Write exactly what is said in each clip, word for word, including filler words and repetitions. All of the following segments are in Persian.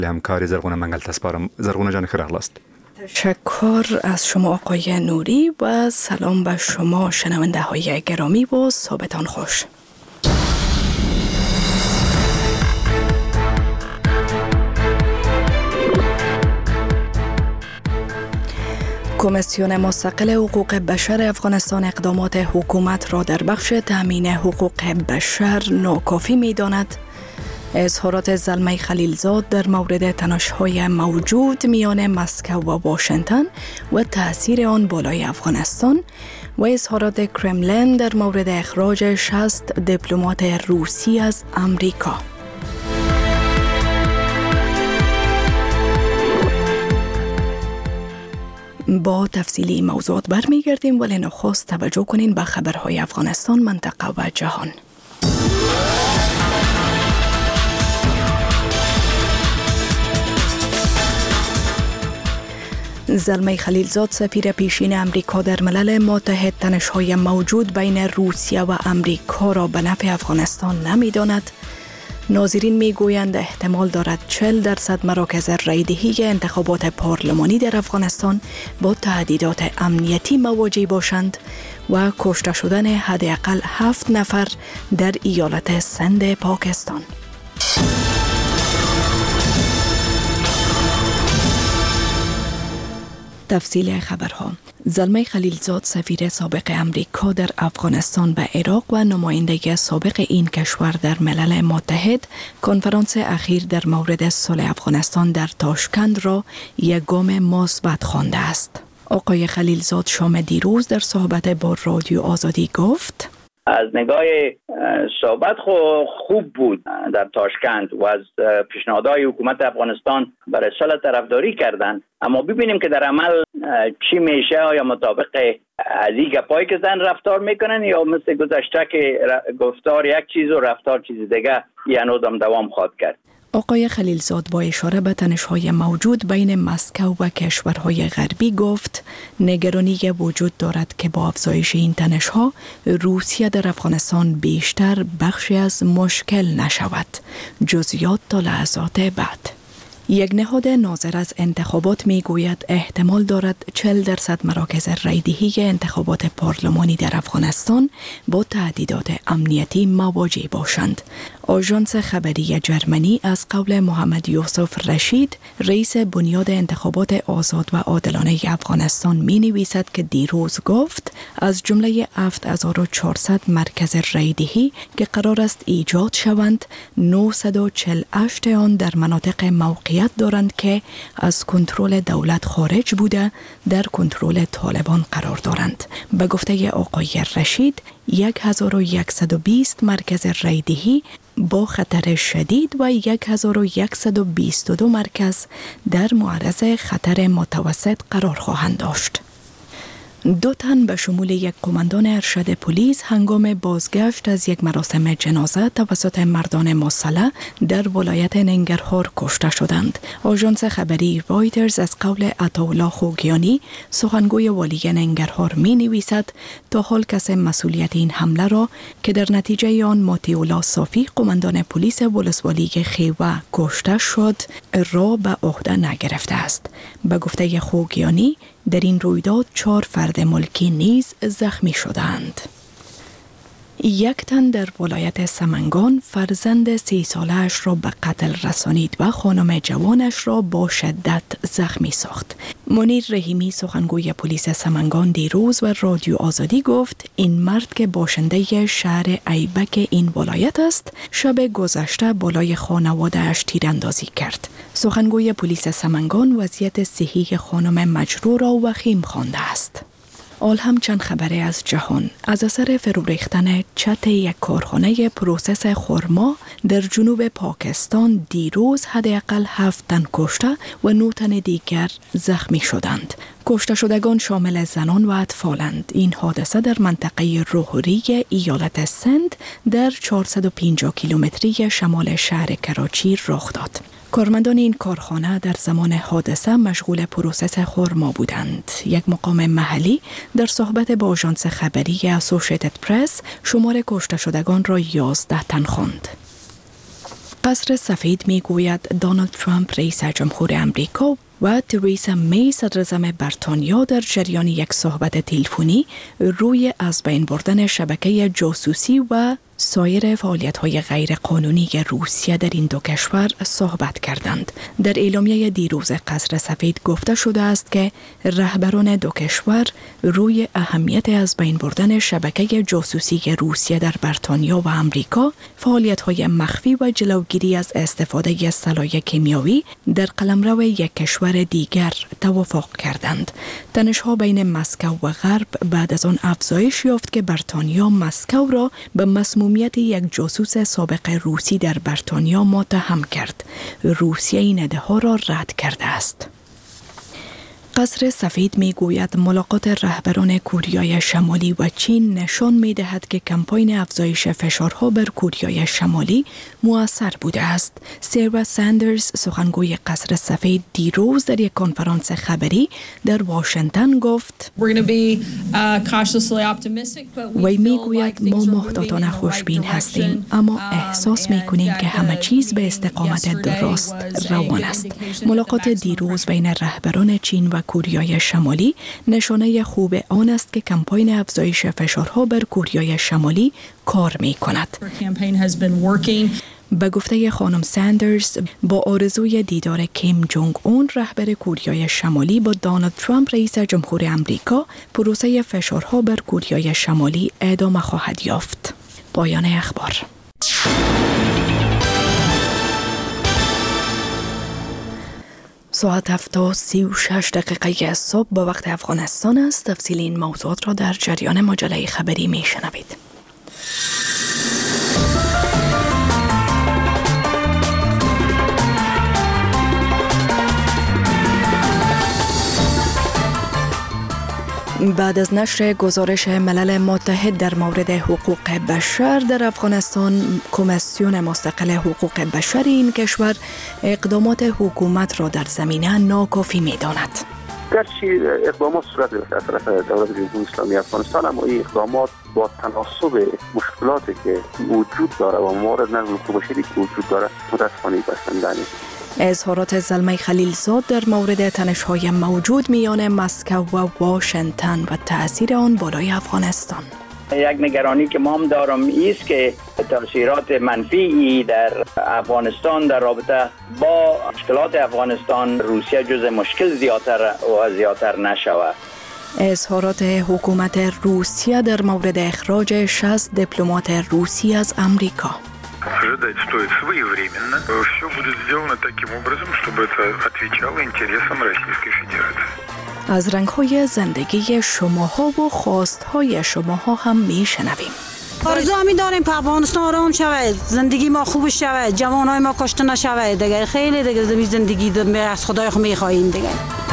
همکاری زرغونه منگل تسپارم. زرغونه جان خیر است. تشکر از شما آقای نوری و سلام به شما شنونده های گرامی و صبحتان خوش. کمیسیون مستقل حقوق بشر افغانستان اقدامات حکومت را در بخش تامین حقوق بشر ناکافی می داند. اظهارات زلمه خلیلزاد در مورد تنش‌های موجود میان مسکو و واشنگتن و تأثیر آن بالای افغانستان و اظهارات کرملین در مورد اخراج شصت دیپلمات روسی از امریکا. با تفصیلی موضوعات برمیگردیم، ولی نخست توجه کنین به خبرهای افغانستان، منطقه و جهان. زلمه خلیلزاد سفیر پیشین امریکا در ملل متحد تنش‌های موجود بین روسیه و امریکا را به نفع افغانستان نمی‌داند. ناظرین میگویند احتمال دارد چهل درصد مراکز رایدهی انتخابات پارلمانی در افغانستان با تهدیدات امنیتی مواجه باشند و کشته شدن حداقل هفت نفر در ایالت سند پاکستان. تفصیل خبرها. زلمه خلیلزاد سفیر سابق امریکا در افغانستان و عراق و نماینده سابق این کشور در ملل متحد کنفرانس اخیر در مورد صلح افغانستان در تاشکند را یک گام مثبت خوانده است. آقای خلیلزاد شام دیروز در صحبت با رادیو آزادی گفت: از نگاه صحبت خوب بود در تاشکند و از پیشنهادهای حکومت افغانستان برای صلح طرفداری کردند، اما ببینیم که در عمل چی میشه. یا مطابق از این گپایی که زن رفتار میکنن یا مثل گذشته که گفتار یک چیز و رفتار چیز دیگه، یعنی هم دوام خواهد کرد. آقای خلیلزاد با اشاره به تنش‌های موجود بین مسکو و کشورهای غربی گفت نگرانی وجود دارد که با افزایش این تنش‌ها روسیه در افغانستان بیشتر بخشی از مشکل نشود. جزئیات تا لحظات بعد. یک نهاد ناظر از انتخابات می گوید احتمال دارد چهل درصد مراکز رایدهی انتخابات پارلمانی در افغانستان با تهدیدات امنیتی مواجه باشند. آژانس خبری جرمنی از قول محمد یوسف رشید، رئیس بنیاد انتخابات آزاد و عادلانه افغانستان می نویسد که دیروز گفت از جمله هفت هزار و چهارصد مرکز رایدهی که قرار است ایجاد شوند، نهصد و چهل و هشت آن در مناطق موقعیت دارند که از کنترل دولت خارج بوده در کنترل طالبان قرار دارند. به گفته آقای رشید، هزار و صد و بیست مرکز رایدهی با خطر شدید و هزار و صد و بیست و دو مرکز در معرض خطر متوسط قرار خواهند داشت. دو تن به شمول یک قماندان ارشد پلیس هنگام بازگشت از یک مراسم جنازه توسط مردان مسلح در ولایت ننگرهار کشته شدند. آژانس خبری رایترز از قول عطاالله خوگیانی، سخنگوی والی ننگرهار، می نویسد تا حال کس مسئولیت این حمله را که در نتیجه آن مطیع صافی قماندان پلیس ولسوالی خیوه کشته شد را به عهده نگرفته است. به گفته خوگیانی، در این رویداد چهار فرد ملکی نیز زخمی شدند. یک تن در ولایت سمنگان فرزند سی ساله‌اش را به قتل رسانید و خانم جوانش را با شدت زخمی ساخت. منیر رحیمی، سخنگوی پلیس سمنگان، دیروز و رادیو آزادی گفت این مرد که باشنده شهر ایبک این ولایت است، شب گذشته بالای خانواده اش تیراندازی کرد. سخنگوی پلیس سمنگان وضعیت صحی خانم مجروح را وخیم خوانده است. آل هم چند خبره از جهان. از اثر فرو ریختن چت یک کارخانه پروسس خرما در جنوب پاکستان دیروز حداقل هفت تن کشته و نه تن دیگر زخمی شدند. کشته شدگان شامل زنان و اطفالند. این حادثه در منطقه روحری ایالت سند در چهارصد و پنجاه کیلومتری شمال شهر کراچی رخ داد. کارمندان این کارخانه در زمان حادثه مشغول پروسس خرما بودند. یک مقام محلی در صحبت با آژانس خبری اسوسییتد پرس شمار کشته شدگان را یازده تن خواند. قصر سفید می گوید دونالد ترامپ رئیس جمهور امریکا و تریسا می صدراعظم بریتانیا در جریان یک صحبت تلفنی روی از بین بردن شبکه جاسوسی و سایر فعالیت‌های غیرقانونی روسیه در این دو کشور صحبت کردند. در اعلامیه دیروز قصر سفید گفته شده است که رهبران دو کشور روی اهمیت از بین بردن شبکه جاسوسی روسیه در بریتانیا و امریکا، فعالیت‌های مخفی و جلوگیری از استفاده سلاح کیمیایی در قلمرو یک کشور دیگر توافق کردند. تنش‌ها بین مسکو و غرب بعد از آن افزایش یافت که بریتانیا مسکو را به مسمومیت یک جاسوس سابق روسی در بریتانیا متهم کرد. روسیه این ادعا را رد کرده است. قصر سفید می گوید ملاقات رهبران کوریای شمالی و چین نشان می دهد که کمپاین افزایش فشارها بر کوریای شمالی مؤثر بوده است. سیرا ساندرز سخنگوی قصر سفید دیروز در یک کنفرانس خبری در واشنگتن گفت وی می گوید ما محتاطانه خوشبین هستیم، اما احساس می کنیم که همه چیز به استقامت درست روان است. ملاقات دیروز بین رهبران چین و کوریای شمالی نشانه خوب آن است که کمپاین افزایش فشارها بر کوریای شمالی کار می کند. به گفته خانم ساندرز، با آرزوی دیدار کیم جونگ اون رهبر کوریای شمالی با دونالد ترامپ رئیس جمهور امریکا، پروسه فشارها بر کوریای شمالی ادامه خواهد یافت. پایان اخبار. ساعت هفت و سی و شش دقیقه صبح به وقت افغانستان است. تفصیل این موضوعات را در جریان مجله خبری می شنوید. بعد از نشر گزارش ملل متحد در مورد حقوق بشر در افغانستان، کمیسیون مستقل حقوق بشر این کشور اقدامات حکومت را در زمینه ناکافی می‌داند. گرچه اقدامات صورت گرفته از طرف دولت جمهوری اسلامی افغانستان، اما این اقدامات با تناسب مشکلاتی که وجود داره و موارد نظم حقوق بشری که وجود داره متاسفانه بسنده نیست. اظهارات زلمه خلیلزاد در مورد تنش‌های موجود میان مسکو و واشنگتن و تأثیر آن بالای افغانستان. یک نگرانی که ما هم دارم است که تاثیرات منفی در افغانستان در رابطه با مشکلات افغانستان روسیه جزء مشکل زیادتر و زیادتر نشود. اظهارات حکومت روسیه در مورد اخراج شصت دیپلمات روسی از امریکا. Ожидать стоит своевременно. Все будет сделано таким образом, чтобы это отвечало интересам Российской Федерации. از رنگ‌های زندگی شماها و خواست‌های شماها هم می‌شنویم. آرزو می داریم که افغانستان رام شود، زندگی ما خوب شود، جوانای ما کشته نشود دیگه. خیلی دیگه زندگی از خدای خود می‌خواهیم دیگه.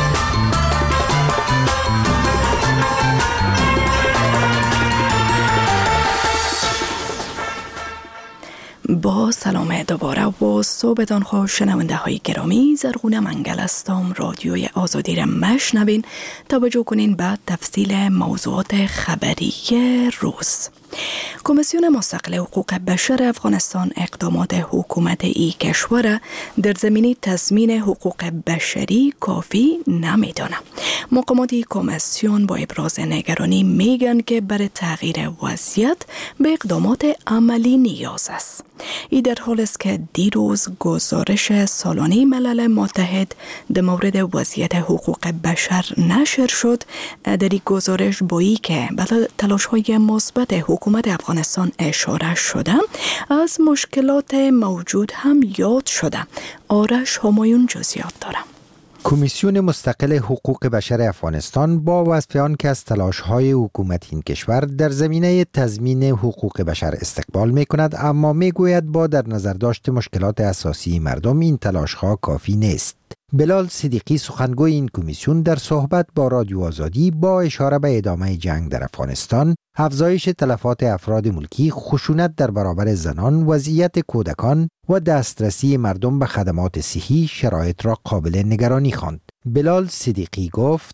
با سلام دوباره و صبحتان خوش شنونده های گرامی. زرغونه منگل هستم. رادیوی آزادی را مشنوین. توجه کنین به تفصیل موضوعات خبری روز. کمیسیون مستقل حقوق بشر افغانستان اقدامات حکومت ای کشور در زمینه تضمین حقوق بشری کافی نمیدانه. مقامات کمیسیون با ابراز نگرانی میگن که برای تغییر وضعیت به اقدامات عملی نیاز است. این در حال است که دیروز گزارش سالانه ملل متحد در مورد وضعیت حقوق بشر نشر شد. در این گزارش بایی که به تلاش‌های مثبت حکومت افغانستان اشاره شده، از مشکلات موجود هم یاد شده. آرش همایون جزئیات داره. کمیسیون مستقل حقوق بشر افغانستان با وصف آن که از تلاش‌های حکومت این کشور در زمینه تضمین حقوق بشر استقبال می‌کند، اما می‌گوید با در نظر داشت مشکلات اساسی مردم این تلاش‌ها کافی نیست. بلال صدیقی سخنگوی این کمیسیون در صحبت با رادیو آزادی با اشاره به ادامه جنگ در افغانستان، افزایش تلفات افراد ملکی، خشونت در برابر زنان، وضعیت کودکان و دسترسی مردم به خدمات صحی شرایط را قابل نگرانی خواند. بلال صدیقی گفت: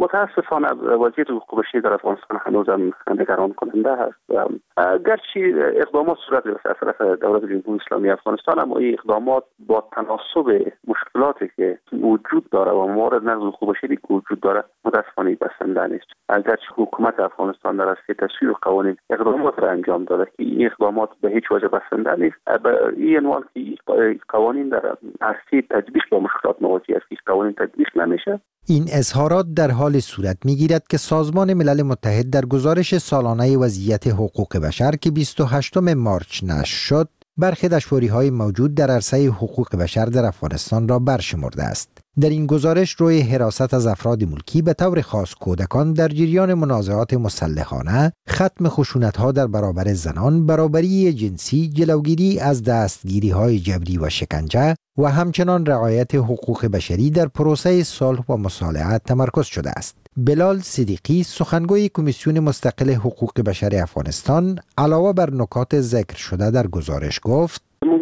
متاسفانه وضعیت حقوق بشری در افغانستان هنوزم نگران کننده هست. گرچه اقدامات صورت گرفته از طرف دولت جمهوری اسلامی افغانستان، اما این اقدامات با تناسب مشکلاتی که وجود داره و موارد نقض حقوق بشری که وجود داره متاسفانه بسنده نیست. اگرچه حکومت افغانستان در اصل تصویب قوانین اقدامات را انجام داده که این اقدامات به هیچ وجه بسنده نیست، این عنوان که قوانین در اصل تطبیق با مشکلات مواجه است که قوانین تطبیق نمیشه. این اظهارات در حال صورت می‌گیرد که سازمان ملل متحد در گزارش سالانه وضعیت حقوق بشر که بیست و هشتم مارچ نشر شد، برخی دشواری‌های موجود در عرصه حقوق بشر در افغانستان را برشمرده است. در این گزارش روی حراست از افراد ملکی به طور خاص کودکان در جریان منازعات مسلحانه، ختم خشونت‌ها در برابر زنان، برابری جنسی، جلوگیری از دستگیری‌های جبری و شکنجه و همچنان رعایت حقوق بشری در پروسه صلح و مصالحه تمرکز شده است. بلال صدیقی، سخنگوی کمیسیون مستقل حقوق بشر افغانستان، علاوه بر نکات ذکر شده در گزارش گفت: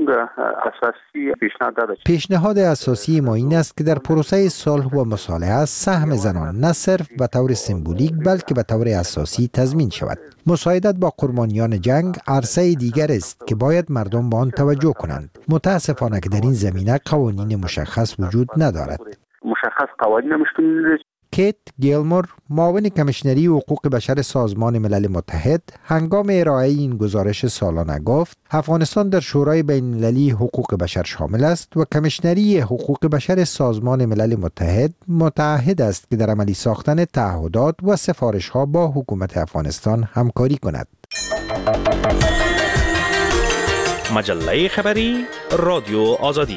پیشنهاد اساسی ما این است که در پروسه صلح و مصالحه سهم زنان نه صرف به طور سمبولیک بلکه به طور اساسی تضمین شود. مساعدت با قربانیان جنگ عرصه دیگر است که باید مردم به آن توجه کنند. متاسفانه که در این زمینه قوانین مشخص وجود ندارد. مشخص قوانین مشکل. کیت گیلمور، معاون کمیشنری حقوق بشر سازمان ملل متحد، هنگام ارائه این گزارش سالانه گفت افغانستان در شورای بین المللی حقوق بشر شامل است و کمیشنری حقوق بشر سازمان ملل متحد متعهد است که در عملی ساختن تعهدات و سفارش‌ها با حکومت افغانستان همکاری کند. مجله خبری رادیو آزادی.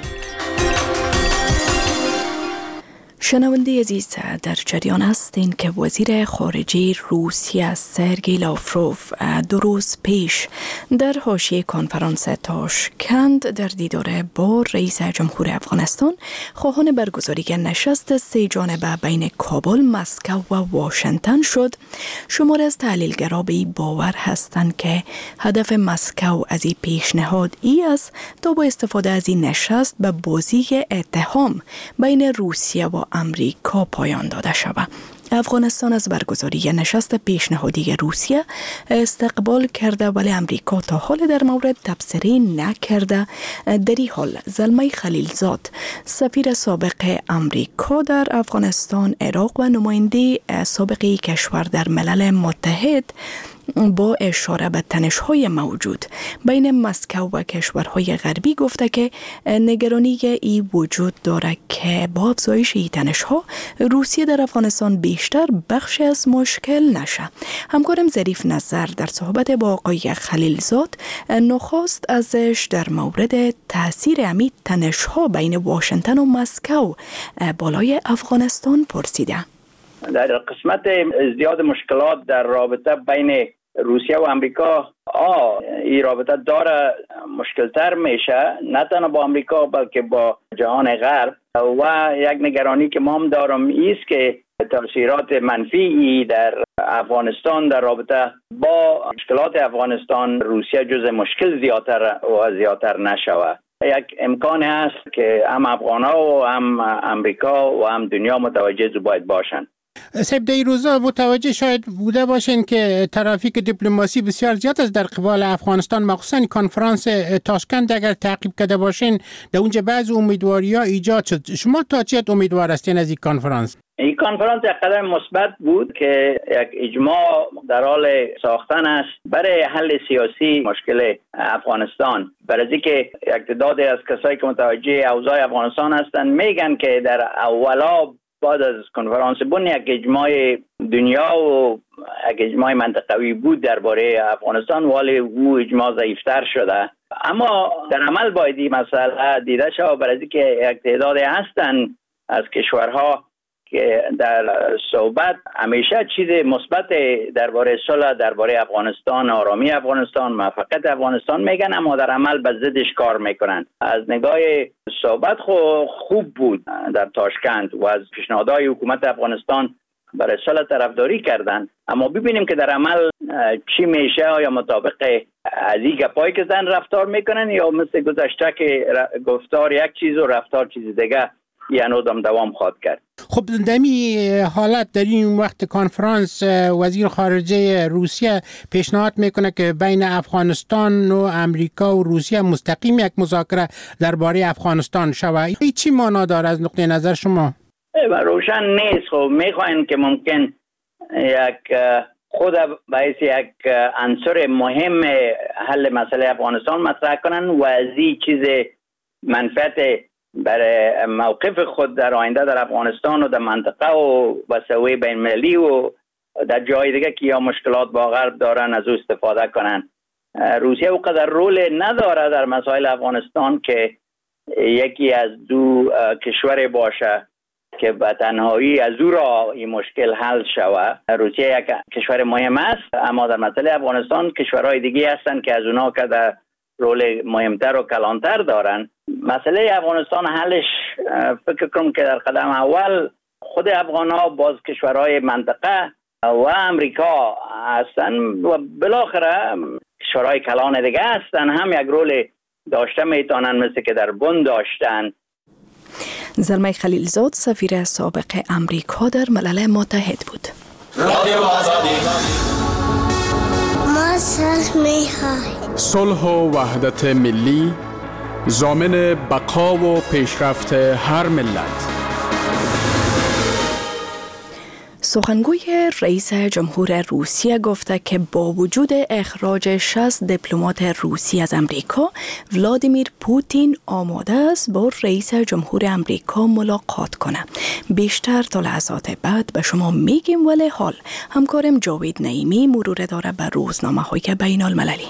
شنونده عزیز، در جریان هستین که وزیر خارجه روسیه سرگئی لاوروف دو روز پیش در حاشیه کنفرانس تاشکند در دیدار با رئیس جمهور افغانستان خواهان برگزاری نشست سه جانبه بین کابل، مسکو و واشنگتن شد. شمار از تحلیلگران به این باور هستند که هدف مسکو از این پیشنهاد ای است تا با استفاده از این نشست به بازی اتهام بین روسیه و امریکا پایان داده شود. افغانستان از برگزاری نشست پیشنهادی روسیه استقبال کرده ولی امریکا تا حال در مورد تبصره نکرده. در این حال زلمه خلیلزاد، سفیر سابق امریکا در افغانستان، عراق و نماینده سابق کشور در ملل متحد با اشاره به تنش‌های موجود بین مسکو و کشورهای غربی گفته که نگرانی ای وجود دارد که با افزایش این تنش‌ها روسیه در افغانستان بیشتر بخش از مشکل نشه. همکارم ظریف نظر در صحبت با آقای خلیلزاد نخواست ازش در مورد تاثیر امی تنش‌ها بین واشنگتن و مسکو بالای افغانستان پرسیده. در قسمت ازدیاد مشکلات در رابطه بین روسیه و امریکا آه این رابطه داره مشکلتر میشه، نه تنها با امریکا بلکه با جهان غرب. و یک نگرانی که ما هم دارم ایست که تاثیرات منفی در افغانستان در رابطه با مشکلات افغانستان روسیه جز مشکل زیادتر و زیادتر نشود. یک امکان هست که هم افغان‌ها و هم امریکا و هم دنیا متوجه باید باشند. سب در روزا متوجه شاید بوده باشین که ترافیک دیپلماسی بسیار زیاد است در قبال افغانستان، مخصوصا کنفرانس تاشکند اگر تعقیب کرده باشین در اونجا بعض امیدواری ها ایجاد شد. شما تا چه امیدوار هستین از این کنفرانس؟ این کنفرانس یک قدم مثبت بود که یک اجماع در حال ساختن است برای حل سیاسی مشکل افغانستان. برای اینکه یک تعداد از کسایی که متوجه اوضاع افغانستان هستند میگن که در اولا بعد از کنفرانس بن یک اجماع دنیا و یک اجماع منطقوی بود درباره افغانستان، ولی او اجماع ضعیفتر شده. اما در عمل باید این مسئله دیده شود برای اینکه یک تعداد هستن از کشورها که در صحبت همیشه چیز مثبت درباره صلح، درباره افغانستان، آرامی افغانستان، موفقیت افغانستان میگن، اما در عمل به ضدش کار میکنن. از نگاه صحبت خوب بود در تاشکند و از پیشنهادهای حکومت افغانستان برای صلح طرفداری کردن، اما ببینیم که در عمل چی میشه. یا مطابق از این گپایی که زن رفتار میکنن یا مثل گذشته که گفتار یک چیز و رفتار چیز دیگه یا نودم دوام خواهد کرد. خب دمی حالت در این وقت کنفرانس وزیر خارجه روسیه پیشنهاد میکنه که بین افغانستان و امریکا و روسیه مستقیم یک مذاکره درباره افغانستان شود. این چی معنا داره از نقطه نظر شما؟ روشن نیست. خب میخواین که ممکن یک خود باعث یک عنصر مهم حل مسئله افغانستان مطرح کنن و از این چیز منفعت برای موقف خود در آینده در افغانستان و در منطقه و وسوی بین المللی و در جای دیگه که یا مشکلات با غرب دارن از او استفاده کنن. روسیه اونقدر رول نداره در مسائل افغانستان که یکی از دو کشور باشه که به تنهایی از او را این مشکل حل شود. روسیه یک کشور مهم است، اما در مسئله افغانستان کشورهای دیگه هستن که از اونا که در رول مهمتر و کلانتر دارن. مسئله افغانستان حلش فکر کنم که در قدم اول خود افغان‌ها باز کشورهای منطقه و امریکا هستن و بالاخره کشورهای کلان دیگه هستن هم یک رول داشته میتونن مثل که در بن داشتن. زلمه خلیلزاد سفیر سابق امریکا در ملل متحد بود. رادیو آزادی. ما صلح می‌خواهیم. صلح و وحدت ملی ضامن بقا و پیشرفت هر ملت. سخنگوی رئیس جمهور روسیه گفته که با وجود اخراج شصت دیپلمات روسی از امریکا، ولادیمیر پوتین آماده است با رئیس جمهور امریکا ملاقات کنه. بیشتر تا لحظات بعد به شما میگیم، ولی حال همکارم جاوید نعیمی مرور داره بر روزنامه‌های بین المللی.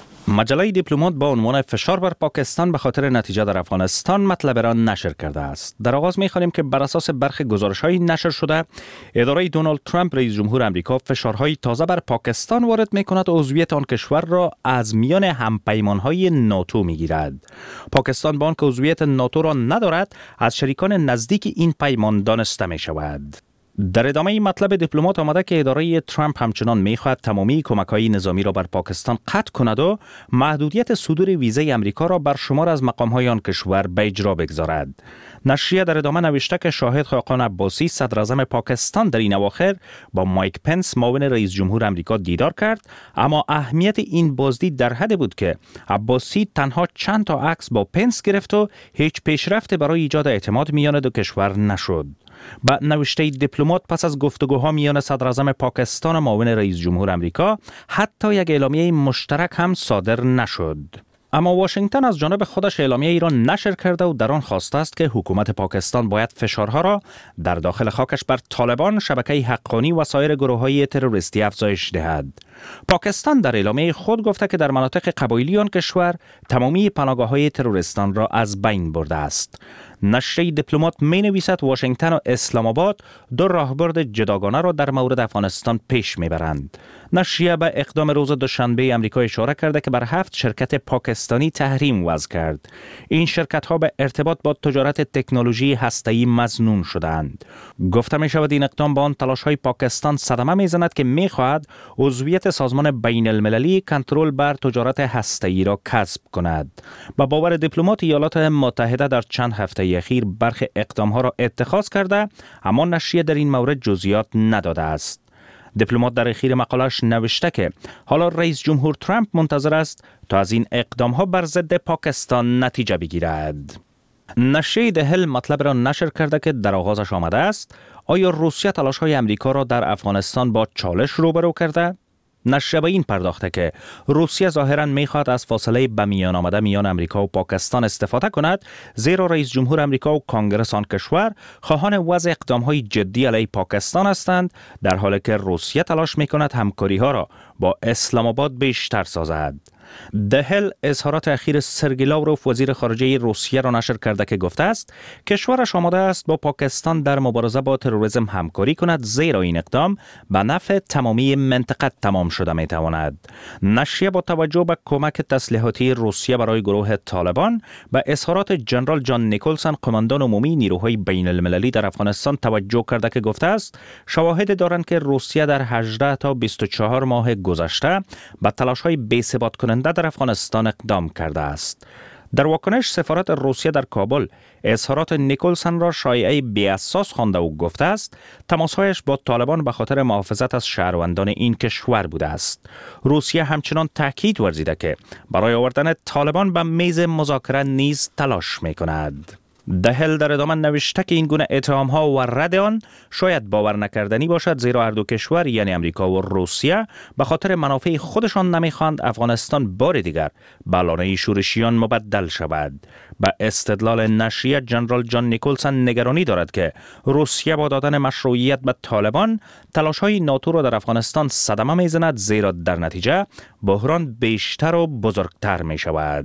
مجله دیپلمات با عنوان فشار بر پاکستان به خاطر نتیجه در افغانستان مطلب را نشر کرده است. در آغاز می‌خوانیم که بر اساس برخی گزارش‌های نشر شده، اداره دونالد ترامپ رئیس جمهور آمریکا فشارهای تازه بر پاکستان وارد می‌کند و عضویت آن کشور را از میان همپیمان‌های ناتو می‌گیرد. پاکستان با آنکه عضویت ناتو را ندارد، از شریکان نزدیک این پیمان دانسته می‌شود. در ادامه این مطلب دیپلمات آمده که اداره ترامپ همچنان می‌خواهد تمامی کمک‌های نظامی را بر پاکستان قطع کند و محدودیت صدور ویزای امریکا را بر شمار از مقام‌های آن کشور به اجرا بگذارد. نشریه در ادامه نوشته که شاهد خاقان عباسی صدراعظم پاکستان در این اواخر با مایک پنس معاون رئیس جمهور آمریکا دیدار کرد، اما اهمیت این بازدید در حد بود که عباسی تنها چند تا عکس با پنس گرفت و هیچ پیشرفت برای ایجاد اعتماد میان دو کشور نشد. با نوشته دیپلمات پس از گفتگوها میان صدراعظم پاکستان و معاون رئیس جمهور آمریکا حتی یک اعلامیه مشترک هم صادر نشد. اما واشنگتن از جانب خودش اعلامیه ای را نشر کرده و در آن خواسته است که حکومت پاکستان باید فشارها را در داخل خاکش بر طالبان، شبکه حقانی و سایر گروه‌های تروریستی افزایش دهد. پاکستان در اعلامیه خود گفته که در مناطق قبایلی آن کشور تمامی پناهگاه‌های تروریستان را از بین برده است. نشریه دیپلمات می نویسد واشنگتن و اسلام آباد دو راهبرد جداگانه را در مورد افغانستان پیش می برند. نشریه به اقدام روز دوشنبه آمریکا اشاره کرده که بر هفت شرکت پاکستانی تحریم وضع کرد. این شرکت ها به ارتباط با تجارت تکنولوژی هسته‌ای مظنون شدند. گفته می شود این اقدام با آن تلاش های پاکستان صدمه می زند که می خواهد عضویت سازمان بین المللی کنترل بر تجارت هسته‌ای را کسب کند. با باور دیپلمات ایالات متحده در چند هفته اخیر برخی اقدام‌ها را اتخاذ کرده، اما نشریه در این مورد جزئیات نداده است. دیپلمات در اخیر مقالش نوشته که حالا رئیس جمهور ترامپ منتظر است تا از این اقدام‌ها بر ضد پاکستان نتیجه بگیرد. نشریه دهل مطلب را نشر کرده که در آغازش آمده است آیا روسیه تلاش‌های امریکا را در افغانستان با چالش روبرو کرده؟ نشریه به این پرداخته که روسیه ظاهراً می‌خواهد از فاصله به میان آمده میان امریکا و پاکستان استفاده کند، زیرا رئیس جمهور امریکا و کنگره آن کشور خواهان وضع اقدام‌های جدی علیه پاکستان هستند، در حالی که روسیه تلاش می‌کند همکاری‌ها را با اسلام آباد بیشتر سازد. دهل اظهارات اخیر سرگئی لاوروف وزیر خارجه روسیه را نشر کرده که گفته است کشورش آماده است با پاکستان در مبارزه با تروریسم همکاری کند، زیرا این اقدام به نفع تمامی منطقه تمام شده می تواند. نشریه با توجه به کمک تسلیحاتی روسیه برای گروه طالبان به اظهارات جنرال جان نیکلسون قماندان عمومی نیروهای بین المللی در افغانستان توجه کرده که گفته است شواهد دارند که روسیه در هجده تا بیست و چهار ماه گذشته به تلاش‌های بی‌ثبات کننده در افغانستان اقدام کرده است. در واکنش سفارت روسیه در کابل اظهارات نیکولسن را شایعه بی‌اساس خوانده و گفته است تماسهایش با طالبان به خاطر محافظت از شهروندان این کشور بوده است. روسیه همچنان تاکید ورزیده که برای آوردن طالبان به میز مذاکره نیز تلاش می‌کند. دهل در ادامه نوشته که این گونه اتهام‌ها و رد آن شاید باور نکردنی باشد، زیرا هر دو کشور یعنی امریکا و روسیه به خاطر منافع خودشان نمی‌خواهند افغانستان بار دیگر به لانه شورشیان مبدل شود. به استدلال نشریه جنرال جان نیکولسن نگرانی دارد که روسیه با دادن مشروعیت به طالبان تلاش‌های ناتو را در افغانستان صدمه می‌زند، زیرا در نتیجه بحران بیشتر و بزرگتر می‌شود.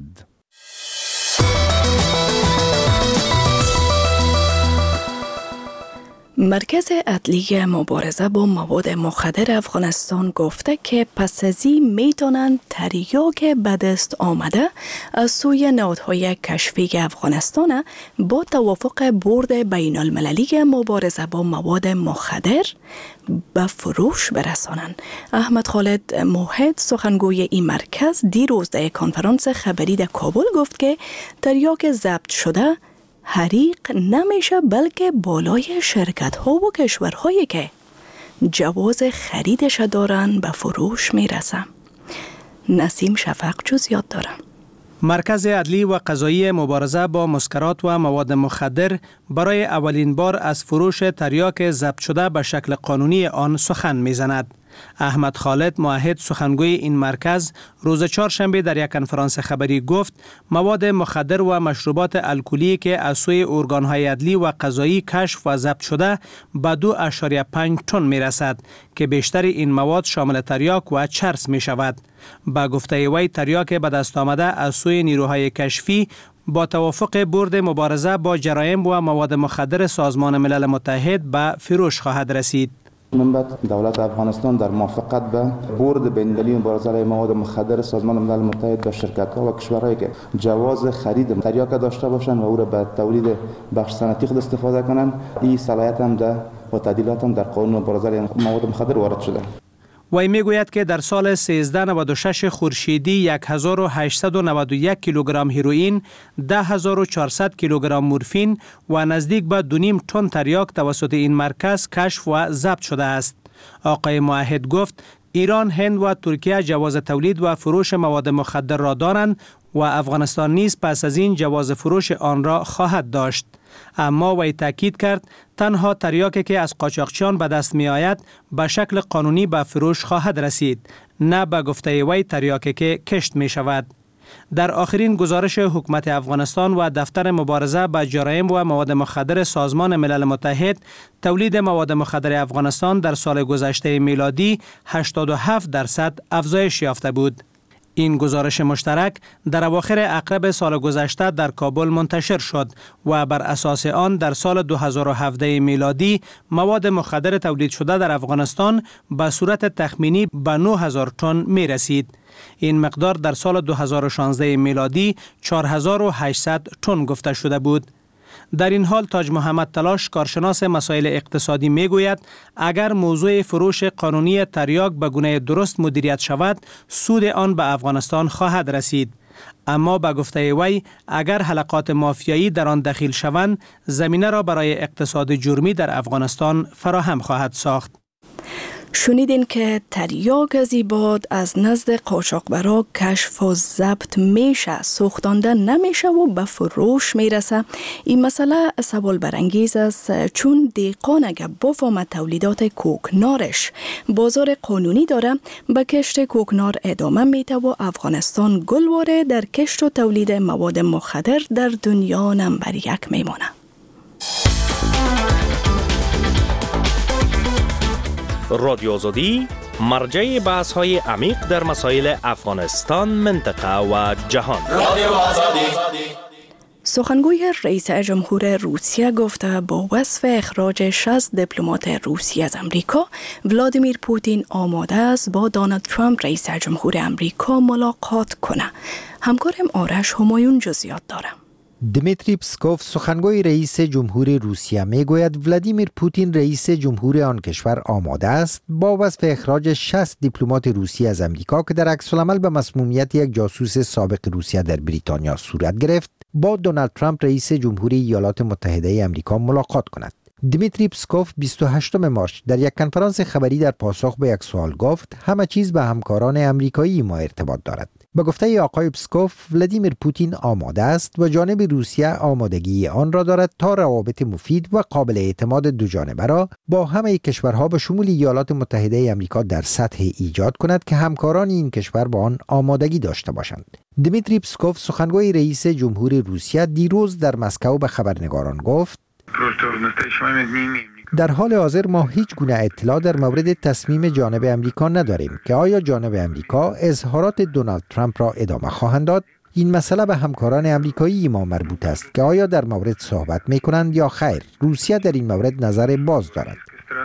مرکز عدلی مبارزه با مواد مخدر افغانستان گفته که پس از این میتونند تریاک به دست آمده از سوی نهادهای کشفی افغانستان با توافق بورد بین المللی مبارزه با مواد مخدر به فروش برسانند. احمد خالد موحد سخنگوی این مرکز دیروز در کنفرانس خبری در کابل گفت که تریاک ضبط شده حریق نمیشه، بلکه بالای شرکت ها و کشورهایی که جواز خریدش دارن به فروش میرسن. نسیم شفق جزئیات داره. مرکز عدلی و قضایی مبارزه با مسکرات و مواد مخدر برای اولین بار از فروش تریاک ضبط شده به شکل قانونی آن سخن میزند. احمد خالد موحد سخنگوی این مرکز روز چهارشنبه در یک کنفرانس خبری گفت مواد مخدر و مشروبات الکلی که از سوی ارگان‌های عدلی و قضایی کشف و ضبط شده به دو اشاریه پنج تن می رسد که بیشتر این مواد شامل تریاک و چرس می شود. با گفته وی تریاک به دست آمده از سوی نیروهای کشفی با توافق بورد مبارزه با جرایم و مواد مخدر سازمان ملل متحد به فروش خواهد رسید. من بعد دولت افغانستان در موافقت به بورد بین‌المللی مبارزه علیه مواد مخدر سازمان ملل متحد به شرکت‌ها و کشورهایی که جواز خرید تریاک داشته باشند و او را به تولید بخش صنعتی خود استفاده کنند، این صلاحیت هم در و تعدیلات هم در قانون مبارزه علیه مواد مخدر وارد شده. وی میگوید که در سال سیزده نود و شش خورشیدی هزار و هشتصد و نود و یک کیلوگرم هیروئین، ده هزار و چهارصد کیلوگرم مورفین و نزدیک به دو نیم تن تریاک توسط این مرکز کشف و ضبط شده است. آقای موحد گفت ایران، هند و ترکیه جواز تولید و فروش مواد مخدر را دارند و افغانستان نیز پس از این جواز فروش آن را خواهد داشت. اما وی تاکید کرد تنها تریاکی که از قاچاقچیان به دست می آید به شکل قانونی به فروش خواهد رسید، نه به گفته وی تریاکی که کشت می شود. در آخرین گزارش حکومت افغانستان و دفتر مبارزه با جرایم و مواد مخدر سازمان ملل متحد، تولید مواد مخدر افغانستان در سال گذشته میلادی هشتاد و هفت درصد افزایش یافته بود. این گزارش مشترک در اواخر عقرب سال گذشته در کابل منتشر شد و بر اساس آن در سال دو هزار و هفده میلادی مواد مخدر تولید شده در افغانستان به صورت تخمینی به نه هزار تن می رسید. این مقدار در سال دو هزار و شانزده میلادی چهار هزار و هشتصد تن گفته شده بود. در این حال تاج محمد تلاش، کارشناس مسائل اقتصادی میگوید اگر موضوع فروش قانونی تریاک به گونه درست مدیریت شود، سود آن به افغانستان خواهد رسید. اما به گفته وی اگر حلقات مافیایی در آن دخیل شوند، زمینه را برای اقتصاد جرمی در افغانستان فراهم خواهد ساخت. شنیدین که تریاک از بعد از نزد قاچاقبرا کشف و ضبط میشه، سوختانده نمیشه و به فروش میرسه. این مسئله سوال برانگیز است، چون دیقان اگر بفهمه تولیدات کوکنارش بازار قانونی داره، به کشت کوکنار ادامه میده و افغانستان گلواره در کشت و تولید مواد مخدر در دنیا نمبر یک میمونه. رادیو آزادی، مرجع بحث های عمیق در مسائل افغانستان، منطقه و جهان. رادیو آزادی. سخنگوی رئیس جمهور روسیه گفته با وصف اخراج شصت دیپلمات روسی از امریکا، ولادیمیر پوتین آماده است با دونالد ترامپ رئیس جمهور امریکا ملاقات کنه. همکارم آرش همایون جزئیات داره. دمیتری پسکوف سخنگوی رئیس جمهور روسیه میگوید ولادیمیر پوتین رئیس جمهور آن کشور آماده است با وصف اخراج شصت دیپلمات روسی از امریکا که در عکس‌العمل به مسمومیت یک جاسوس سابق روسیه در بریتانیا صورت گرفت با دونالد ترامپ رئیس جمهوری ایالات متحده امریکا ملاقات کند. دمیتری پسکوف بیست و هشتم مارس در یک کنفرانس خبری در پاسخ به یک سوال گفت همه چیز به همکاران امریکایی ما ارتباط دارد. به گفته آقای پسکوف، ولادیمیر پوتین آماده است و جانب روسیه آمادگی آن را دارد تا روابط مفید و قابل اعتماد دو جانبه را با همه کشورها به شمول ایالات متحده امریکا در سطح ایجاد کند که همکاران این کشور با آن آمادگی داشته باشند. دمیتری پسکوف سخنگوی رئیس جمهور روسیه دیروز در مسکو به خبرنگاران گفت در حال حاضر ما هیچ گونه اطلاع در مورد تصمیم جانب امریکا نداریم که آیا جانب امریکا اظهارات دونالد ترامپ را ادامه خواهند داد. این مسئله به همکاران امریکایی ما مربوط است که آیا در مورد صحبت می کنند یا خیر. روسیه در این مورد نظر باز دارد.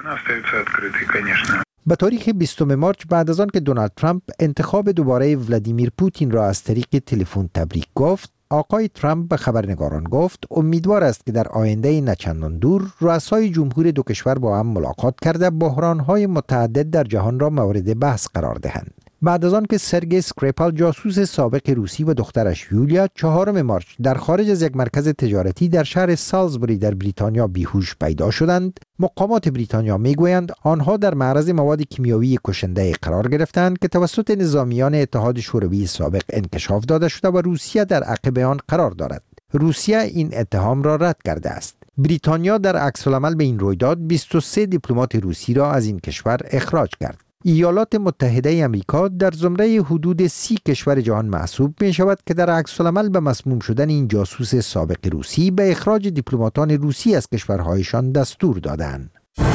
به تاریخ بیستم مارس بعد از آن که دونالد ترامپ انتخاب دوباره ولادیمیر پوتین را از طریق تلفن تبریک گفت، آقای ترامپ به خبرنگاران گفت امیدوار است که در آینده نچندان دور رؤسای جمهور دو کشور با هم ملاقات کرده بحران‌های متعدد در جهان را مورد بحث قرار دهند. بعد از آن که سرگئی اسکریپال جاسوس سابق روسی و دخترش یولیا چهارم مارس در خارج از یک مرکز تجارتی در شهر سالزبوری در بریتانیا بیهوش پیدا شدند، مقامات بریتانیا میگویند آنها در معرض مواد کیمیایی کشنده قرار گرفتند که توسط نظامیان اتحاد شوروی سابق انکشاف داده شده و روسیه در عقب آن قرار دارد. روسیه این اتهام را رد کرده است. بریتانیا در عکس‌العمل به این رویداد بیست و سه دیپلمات روسی را از این کشور اخراج کرد. ایالات متحده امریکا در زمره حدود سی کشور جهان محسوب می شود که در عکس‌العمل به مسموم شدن این جاسوس سابق روسی به اخراج دیپلماتان روسی از کشورهایشان دستور دادند.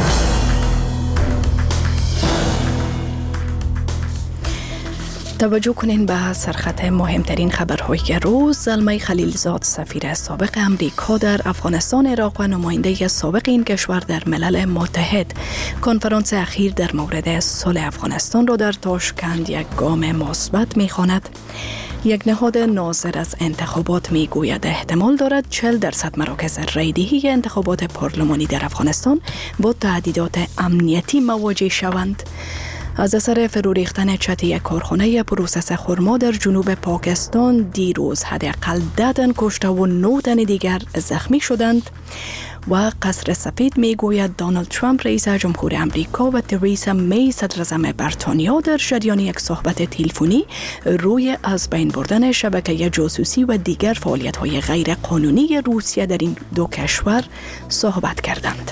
توجه کنین به سرخط مهمترین خبرهای روز. زلمه خلیلزاد سفیر سابق امریکا در افغانستان، عراق و نماینده سابق این کشور در ملل متحد کنفرانس اخیر در مورد صلح افغانستان را در تاشکند یک گام مثبت می‌خواند. یک نهاد ناظر از انتخابات میگوید احتمال دارد چهل درصد مراکز رایدهی انتخابات پارلمانی در افغانستان با تهدیدات امنیتی مواجه شوند. از اثر فرو ریختن چت یک کارخانه پروسس خرما در جنوب پاکستان دیروز حداقل ده تن کشته و نه تن دیگر زخمی شدند. و قصر سفید میگوید دونالد ترامپ رئیس جمهور امریکا و تریسا می صدر اعظم بریتانیا در جریان یک صحبت تلفنی روی از بین بردن شبکه جاسوسی و دیگر فعالیت‌های غیر قانونی روسیه در این دو کشور صحبت کردند.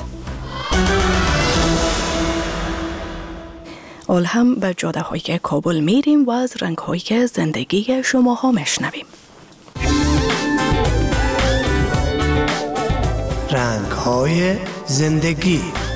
حال هم به جاده های کابل میریم و از رنگ های زندگی شما ها میشنویم. رنگ های زندگی.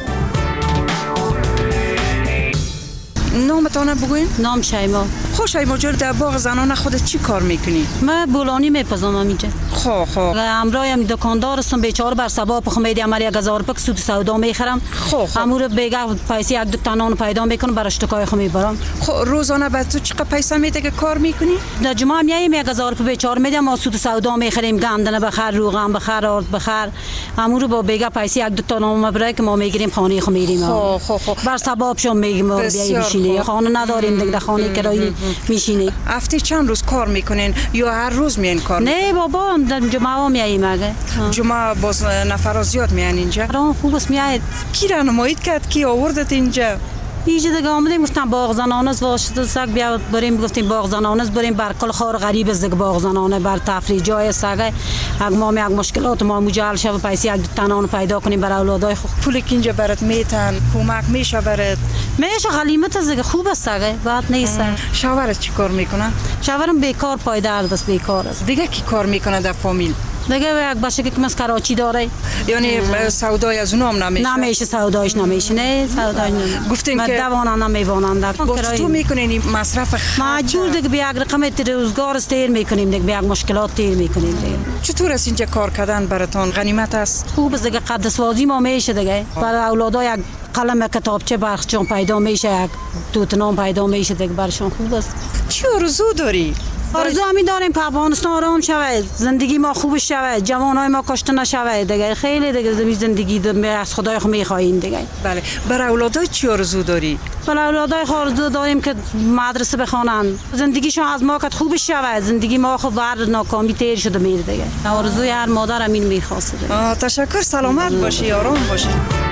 نامتانه بگوین؟ نام شیما. خب شیما جان، در باغ زنانه خودت چی کار میکنی؟ من بولانی میپزنم اینجا. خب خب امرای هم دکاندار هستم، بیچاره بر سبب خمید عمل یک هزار پک سود سودا میخرم. خب خب امور بیگه پیسه یک دو تنان پیدا میکنم برای اشتکای خو میبرم. خب روزانه بعد تو چقدر پیسه میده که کار میکنی؟ در جمعه میایم یک هزار پک بیچاره میدم، ما سود سودا میخریم، گندنه بخر، روغن بخر، آرد بخر. امور با بیگه پیسه یک دو تنان مبره که ما میگیریم خانه خو میریم. خب خب خب بر سبب شو میگم بیای بشینی. خانه نداریم دیگه، خانه کرایی میشینی. هفته چند روز کار میکنین یا هر روز میین کار؟ نه بابا، در جمعه میایم اگه. جمعه باز نفر زیاد میان اینجا؟ آره خوب است میاد. کی راهنمایی کرد، کی آوردت اینجا؟ اینجا دیگه آمدیم گفتم باغ زنانه است، واسه سگ بیا بریم، گفتیم باغ زنانه است، بریم بر کل خار غریب است دیگه باغ زنانه، بر تفریح جای سگ. اگه ما می یک مشکلات ما مجال شب پیسه یک تنان پیدا کنیم برای اولادای خود. پولی که اینجا برات میتن کمک میشه برات؟ میشه غلیمت از دیگه خوب است سگ، بعد نیست. شوهرت چی کار میکنه؟ شوهرم بیکار پایدار است، بیکار است. دیگه کی کار میکنه در فامیل؟ دیگه یک باشه که از کراچی داره، یعنی سودای از اونام نمیشه؟ نمیشه سودایش نمیشه. نه سودای نمیشه. گفتیم که دوانه نمیوانند. باز تو میکنین مصرف خرج مجبور دیگه به یک رقم روزگار استیر میکنیم دیگه، به یک مشکلات تیر میکنیم دیگه. چطور است اینجا کار کردن براتون غنیمت است؟ خوب است دیگه، قدسوازی ما میشه دیگه، برای اولادای یک قلم کتابچه برخشون پیدا میشه، یک توتنام پیدا میشه دیگه، برشون خوب است. چی آرزو داری؟ آرزو همی داریم که افغانستان آرام شود، زندگی ما خوب شود، جوانای ما کشته نشود دیگه. خیلی دیگه زندگی از خدای خو میخواهیم دیگه. بله. برای اولادای چی آرزو داری؟ برای اولادای آرزو داریم که مدرسه بخوانن، زندگیشون از ما که خوب شود، زندگی ما خو بر ناکامی تیر شده میره دیگه. آرزوی هر مادر همین میخواسته. تشکر، سلامت باشی، آرام باشی.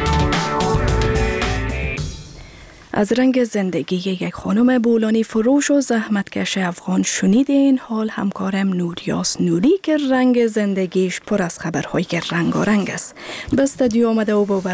از رنگ زندگی یک خانم بولانی فروش و زحمتکش افغان شنیدین. حال همکارم نوریاس نوری که رنگ زندگیش پر از خبرهای رنگارنگ است به استودیو آمده و با